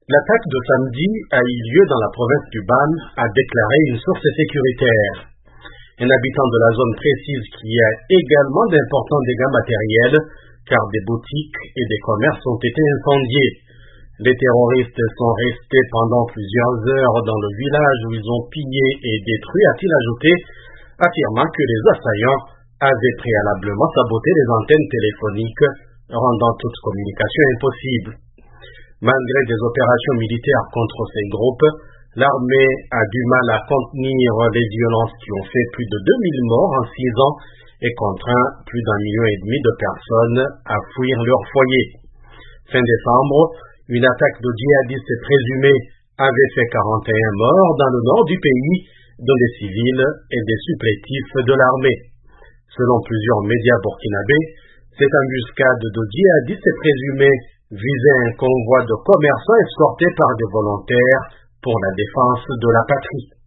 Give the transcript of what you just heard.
L'attaque de samedi a eu lieu dans la province du Ban, a déclaré une source sécuritaire. Un habitant de la zone précise qu'il y a également d'importants dégâts matériels, car des boutiques et des commerces ont été incendiés. Les terroristes sont restés pendant plusieurs heures dans le village où ils ont pillé et détruit, a-t-il ajouté, affirmant que les assaillants avaient préalablement saboté les antennes téléphoniques, rendant toute communication impossible. Malgré des opérations militaires contre ces groupes, l'armée a du mal à contenir les violences qui ont fait plus de 2000 morts en 6 ans et contraint plus d'1,5 million de personnes à fuir leur foyer. Fin décembre, une attaque de djihadistes présumés avait fait 41 morts dans le nord du pays, dont des civils et des supplétifs de l'armée. Selon plusieurs médias burkinabés, cette embuscade de djihadistes présumés visait un convoi de commerçants escortés par des volontaires pour la défense de la patrie.